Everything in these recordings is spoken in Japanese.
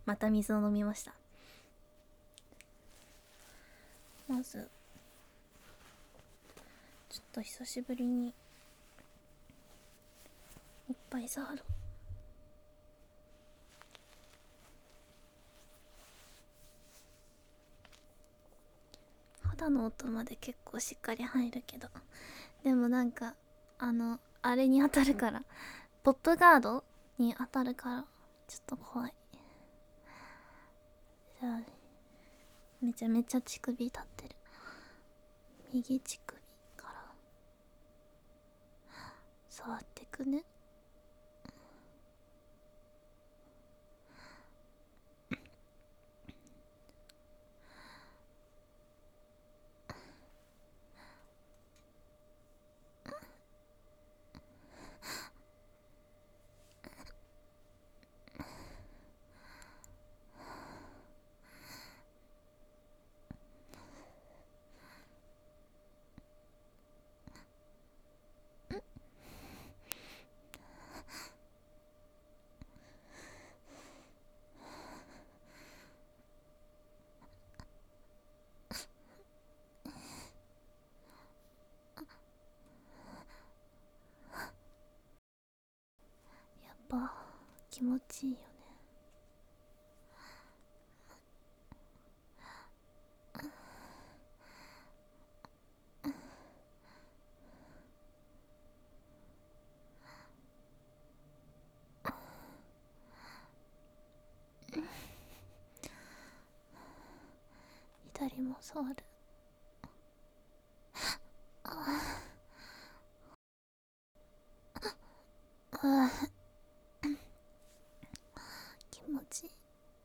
また水を飲みました。まずちょっと久しぶりにいっぱい触ろう。肌の音まで結構しっかり入るけど、でもなんかあれに当たるから、ポップガードに当たるからちょっと怖い。じゃあめちゃめちゃ乳首立ってる。右乳首から触ってくね。やっぱ気持ちいいよね。左も触る。気持ちいい。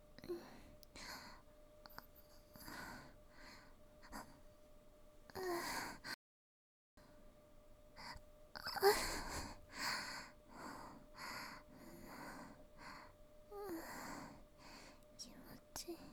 気持ちいい。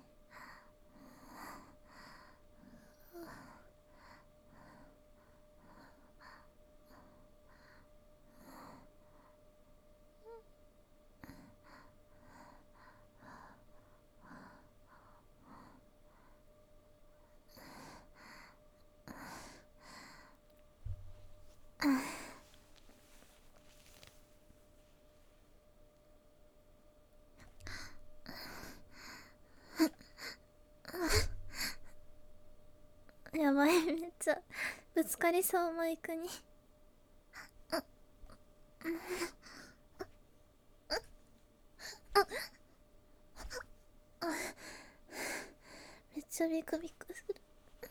やばい、めっちゃぶつかりそう、マイクに。めっちゃビクビクする。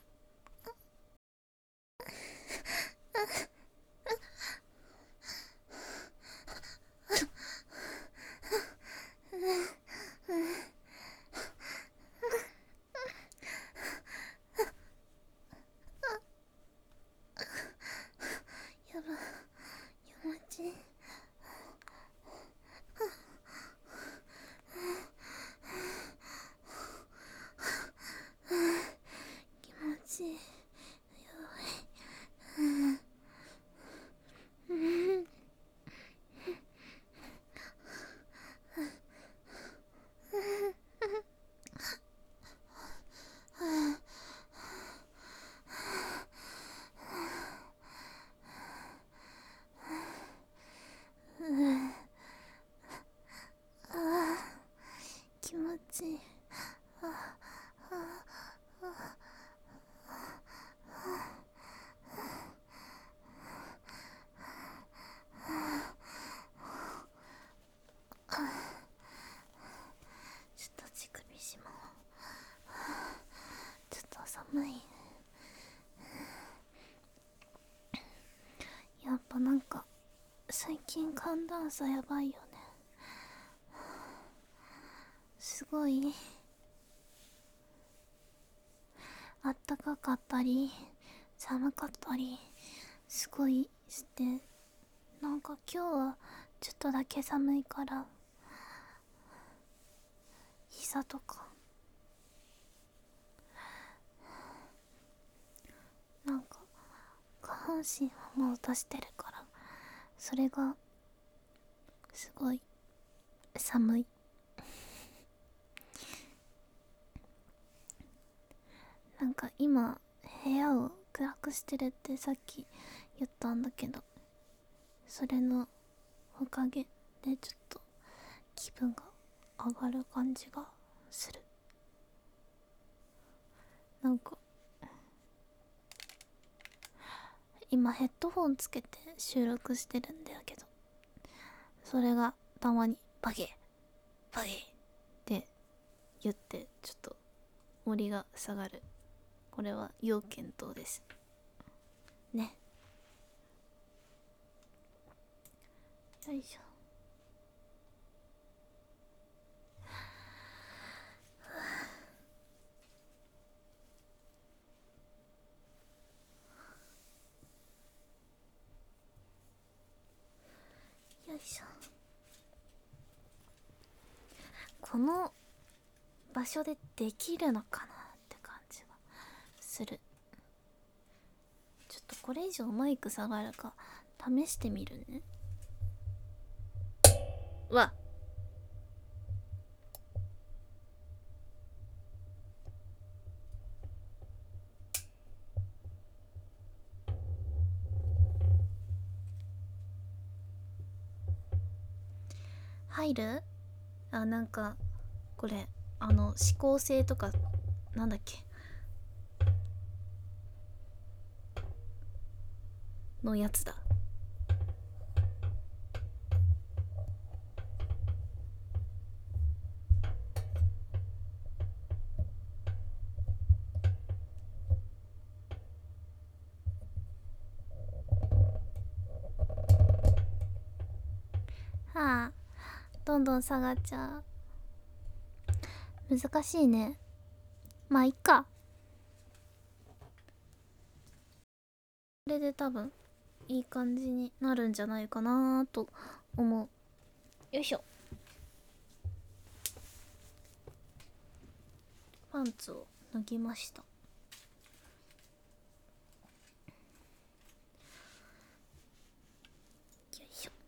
やば、気持ちいい。気持ちいい。やばい。気持ちいい。ちょっと乳首しまおう。ちょっと寒い。やっぱなんか最近寒暖差やばいよね。すごいあったかかったり寒かったりすごいして、なんか今日はちょっとだけ寒いから膝とかなんか下半身はもう出してるから、それがすごい寒い。 なんか今部屋を暗くしてるってさっき言ったんだけど、それのおかげでちょっと気分が上がる感じがする。なんか今ヘッドホンつけて収録してるんだけど、それがたまにバゲーバゲーって言ってちょっと森が下がる。これは要検討ですね。よいしょよいしょ。この場所でできるのかなって感じがする。ちょっとこれ以上マイク下がるか試してみるね。わっ、入る？あ、なんかこれ指向性とかなんだっけのやつだ。はあ、どんどん下がっちゃう。難しいね。まあいっか。これで多分いい感じになるんじゃないかなと思う。よいしょ。パンツを脱ぎました。よいしょ。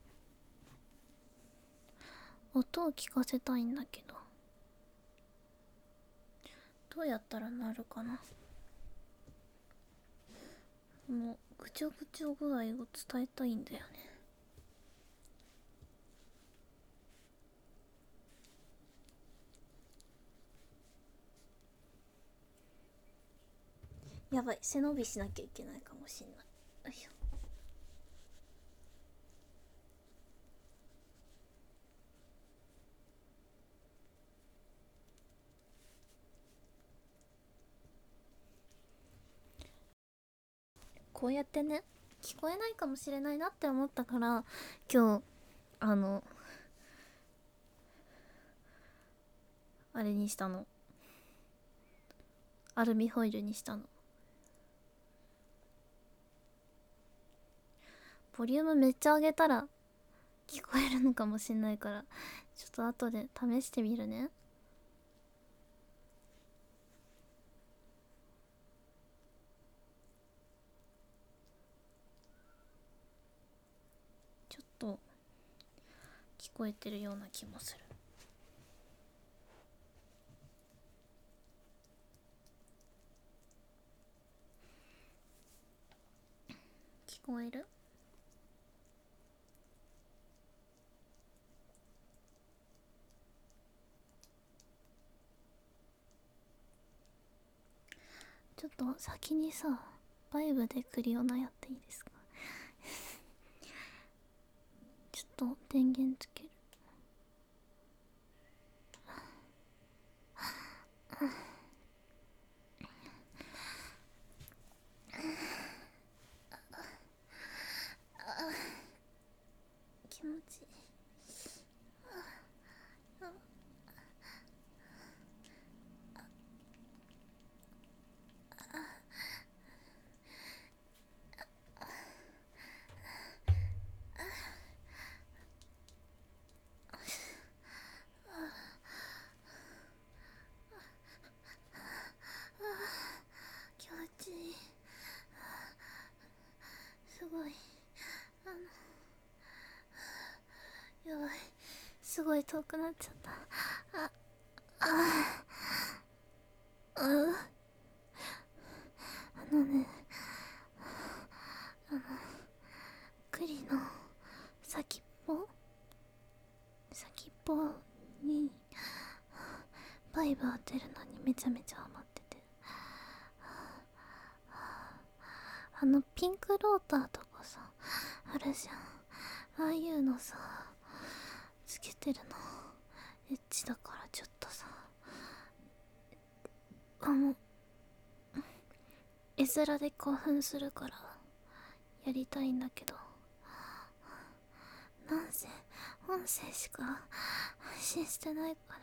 音を聞かせたいんだけど、どうやったらなるかな。このぐちょぐちょ具合を伝えたいんだよね。やばい、背伸びしなきゃいけないかもしんない。よいしょ。こうやってね、聞こえないかもしれないなって思ったから今日あれにしたの。アルミホイルにしたの。ボリュームめっちゃ上げたら聞こえるのかもしんないから、ちょっと後で試してみるね。ちょっと聞こえてるような気もする。聞こえる？ちょっと先にさ、バイブでクリオナやっていいですか？ちょっと電源つける。気持ちいい。気持ちいい。すごい。やばい、すごい遠くなっちゃった。あああね、栗の先っぽにバイブ当てるのにめちゃめちゃハマってて、ピンクローターとかさあるじゃん。ああいうのさつけてるのエッチだから、ちょっとさ絵面で興奮するからやりたいんだけど、なんせ音声しか配信してないから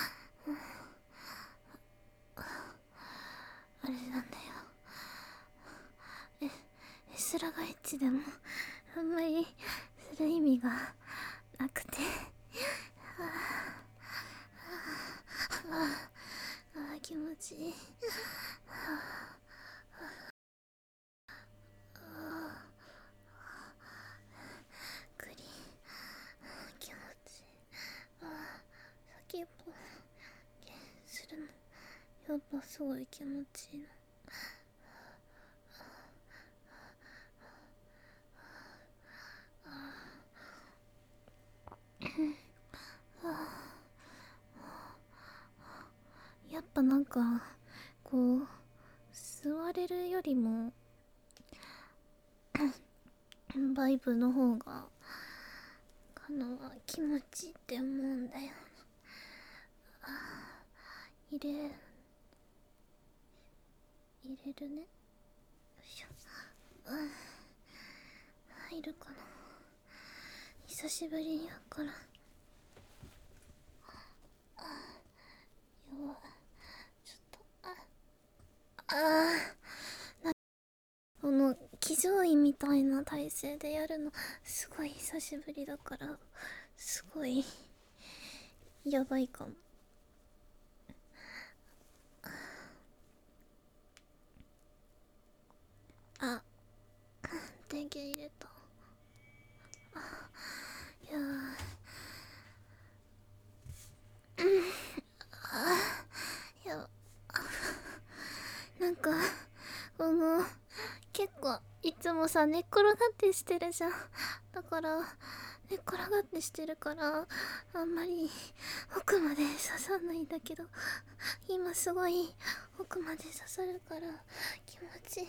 さ、あれなんだよ。絵面がエッチでもあんまりする意味がなくて、気持ちいい。グリーン気持ちいい。先っぽするのやっぱすごい気持ちいいの。やっぱなんかこう座れるよりもバイブの方が気持ちいいって思うんだよ。入れるね。よいしょ。入るかな。久しぶりやから。やばい。ちょっとこの騎乗位みたいな体勢でやるのすごい久しぶりだから、すごいやばいかも。あ、電源入れた。いややなんか結構いつもさ寝っ転がってしてるじゃん。だから寝っ転がってしてるからあんまり奥まで刺さんないんだけど、今すごい奥まで刺さるから気持ちいい。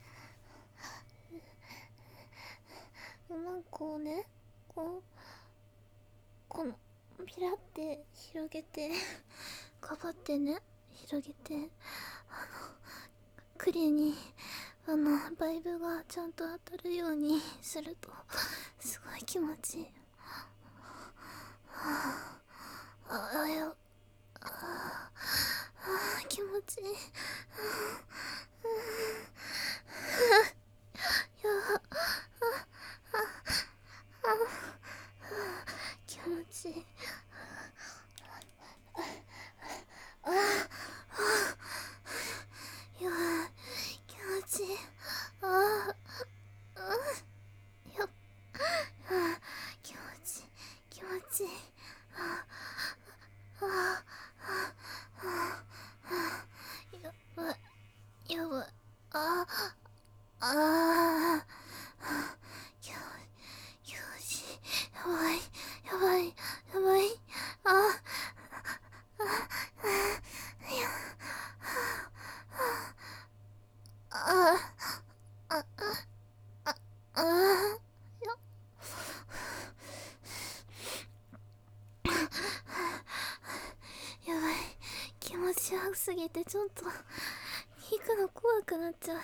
こうね、このピラって広げてかばってね、広げてクリにバイブがちゃんと当たるようにするとすごい気持ちいい。気持ちいい。気持ちいい。やばい、気持ちいい。気持ちいい、気持ちいい。やばい、やばい。よし、やばい、やばい、やばい。やばい、気持ち悪すぎてちょっと引くの怖くなっちゃう。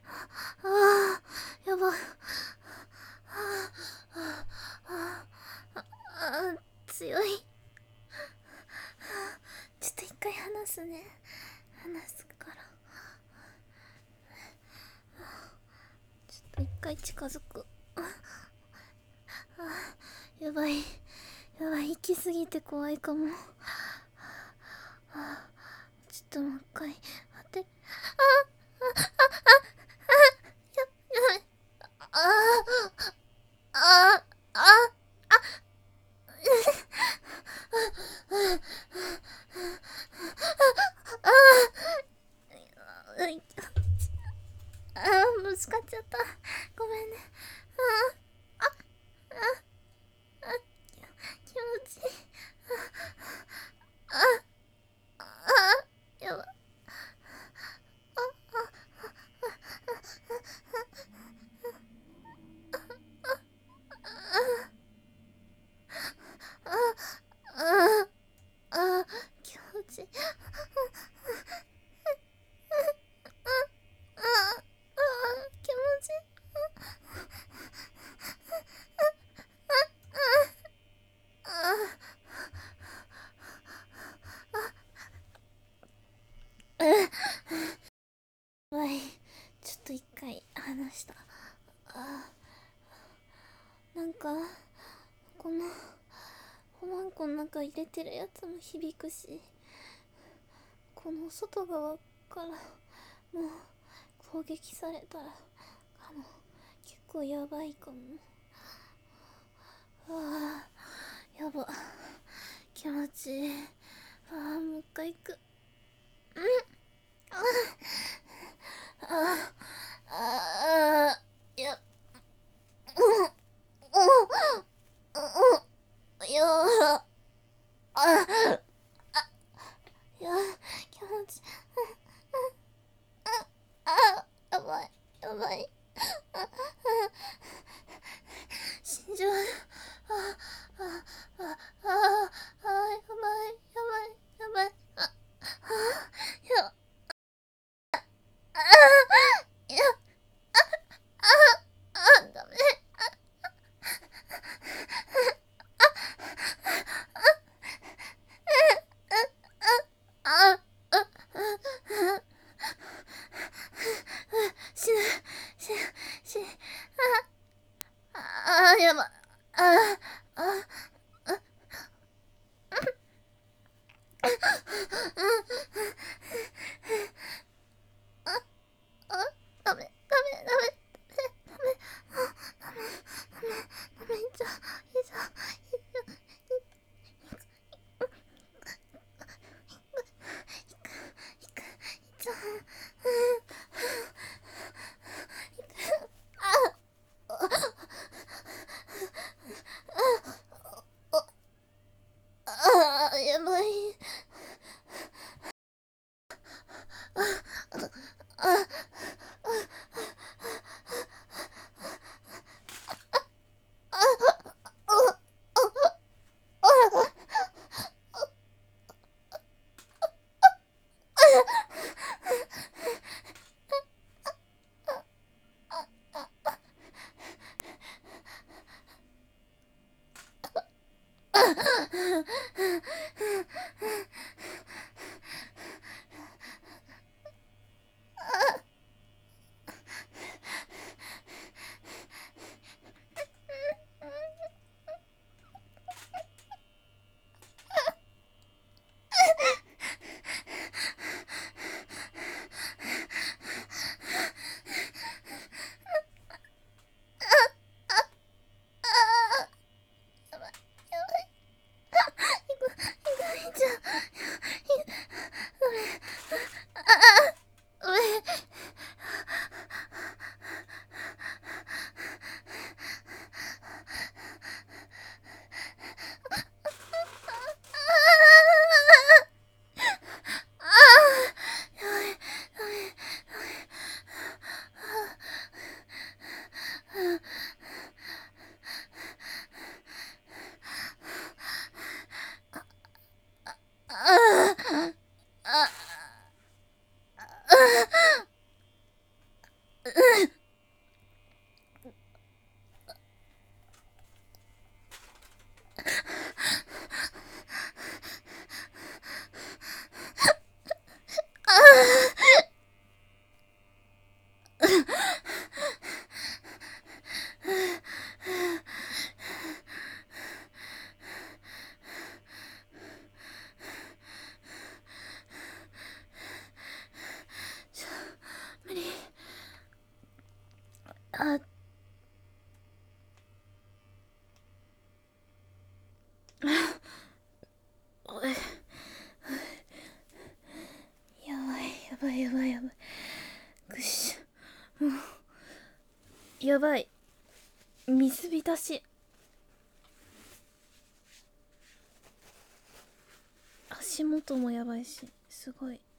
やばい。強い。ちょっと一回離すね。離すから。ちょっと一回近づく。やばい、やばい、行き過ぎて怖いかも。ちょっともう一回待って。 この中入れてるやつも響くし、この外側からもう攻撃されたら結構やばいかも。あーやば、気持ちいい。あーもう一回行く。いや、いやいや、気持ちやばいやばい、死んじゃう。やばいやばいやばい、やいやダメ。死ぬ死ぬ死ぬ。やばい。ダメダメダメダメダメ、いっちゃいっちゃやばい。無理。おい、やばいやばいやばいやばい、ぐっしょ、もうやばい、水浸し。足元もやばいし、すごい。